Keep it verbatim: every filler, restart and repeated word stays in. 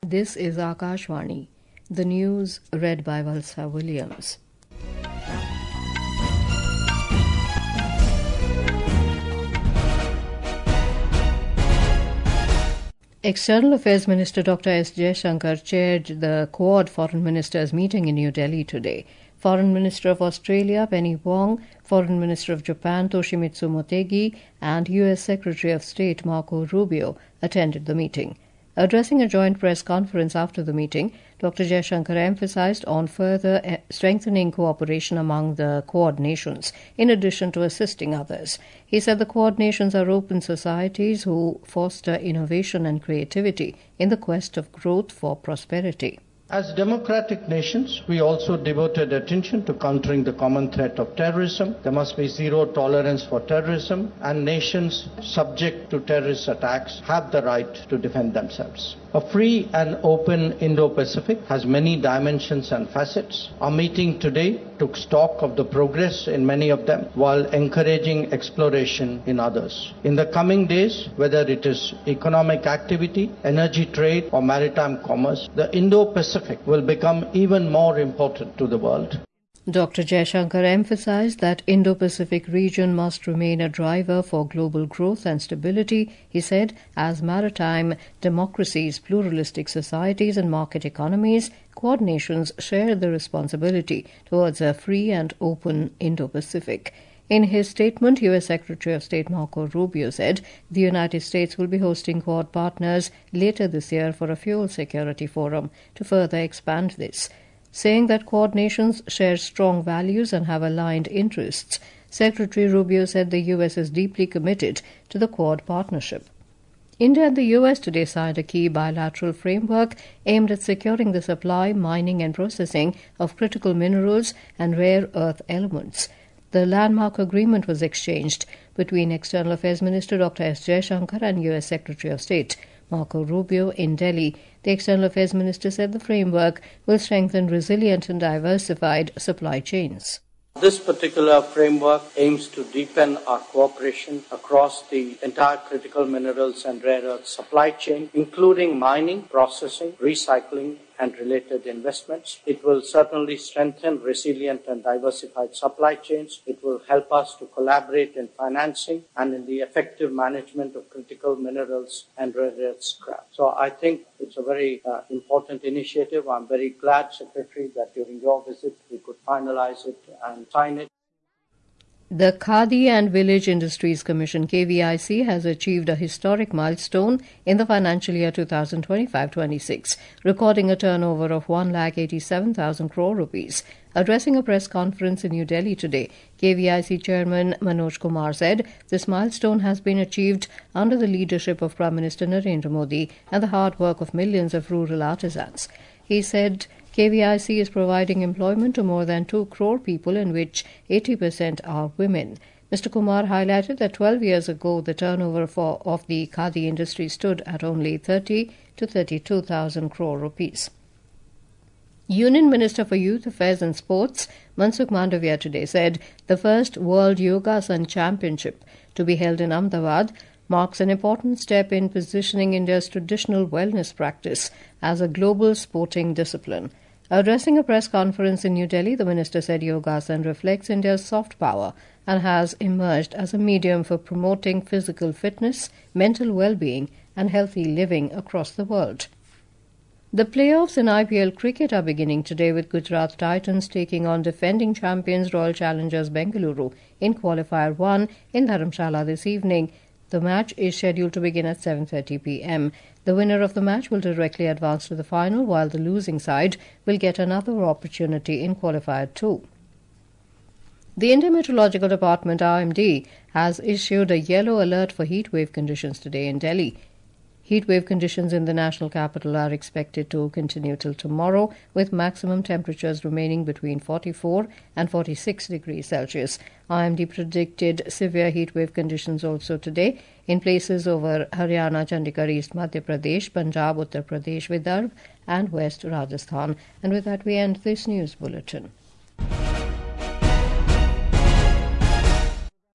This is Akashvani. The news read by Valsa Williams. External Affairs Minister Doctor S. Jaishankar chaired the Quad Foreign Ministers meeting in New Delhi today. Foreign Minister of Australia Penny Wong, Foreign Minister of Japan Toshimitsu Motegi, and U S Secretary of State Marco Rubio attended the meeting. Addressing a joint press conference after the meeting, Doctor Jaishankar emphasized on further strengthening cooperation among the Quad nations, in addition to assisting others. He said the Quad nations are open societies who foster innovation and creativity in the quest of growth for prosperity. As democratic nations, we also devoted attention to countering the common threat of terrorism. There must be zero tolerance for terrorism, and nations subject to terrorist attacks have the right to defend themselves. A free and open Indo-Pacific has many dimensions and facets. Our meeting today took stock of the progress in many of them while encouraging exploration in others. In the coming days, whether it is economic activity, energy trade, or maritime commerce, the Indo-Pacific will become even more important to the world. Doctor Jaishankar emphasized that Indo-Pacific region must remain a driver for global growth and stability. He said, as maritime democracies, pluralistic societies and market economies, Quad nations share the responsibility towards a free and open Indo-Pacific. In his statement, U S Secretary of State Marco Rubio said the United States will be hosting Quad partners later this year for a fuel security forum to further expand this. Saying that Quad nations share strong values and have aligned interests, Secretary Rubio said the U S is deeply committed to the Quad partnership. India and the U S today signed a key bilateral framework aimed at securing the supply, mining and processing of critical minerals and rare earth elements. The landmark agreement was exchanged between External Affairs Minister Doctor S. Jaishankar and U S Secretary of State Marco Rubio in Delhi. The External Affairs Minister said the framework will strengthen resilient and diversified supply chains. This particular framework aims to deepen our cooperation across the entire critical minerals and rare earth supply chain, including mining, processing, recycling, and related investments. It will certainly strengthen resilient and diversified supply chains. It will help us to collaborate in financing and in the effective management of critical minerals and rare earth scrap. So I think it's a very uh, important initiative. I'm very glad, Secretary, that during your visit we could finalize it and sign it. The Khadi and Village Industries Commission K V I C has achieved a historic milestone in the financial year twenty twenty-five twenty-six, recording a turnover of one lakh eighty-seven thousand crore rupees. Addressing a press conference in New Delhi today, K V I C Chairman Manoj Kumar said this milestone has been achieved under the leadership of Prime Minister Narendra Modi and the hard work of millions of rural artisans. He said K V I C is providing employment to more than two crore people, in which eighty percent are women. Mister Kumar highlighted that twelve years ago the turnover for, of the Khadi industry stood at only thirty to thirty-two thousand crore rupees. Union Minister for Youth Affairs and Sports Mansukh Mandavia today said the first World Yogasan Championship to be held in Ahmedabad marks an important step in positioning India's traditional wellness practice as a global sporting discipline. Addressing a press conference in New Delhi, the minister said Yogasan reflects India's soft power and has emerged as a medium for promoting physical fitness, mental well-being and healthy living across the world. The playoffs in I P L cricket are beginning today, with Gujarat Titans taking on defending champions Royal Challengers Bengaluru in Qualifier one in Dharamshala this evening. The match is scheduled to begin at seven thirty p m. The winner of the match will directly advance to the final, while the losing side will get another opportunity in Qualifier two. The Indian Meteorological Department (I M D) has issued a yellow alert for heatwave conditions today in Delhi. Heatwave conditions in the national capital are expected to continue till tomorrow, with maximum temperatures remaining between forty-four and forty-six degrees Celsius. I M D predicted severe heatwave conditions also today in places over Haryana, Chandigarh, East Madhya Pradesh, Punjab, Uttar Pradesh, Vidarbha and West Rajasthan. And with that we end this news bulletin.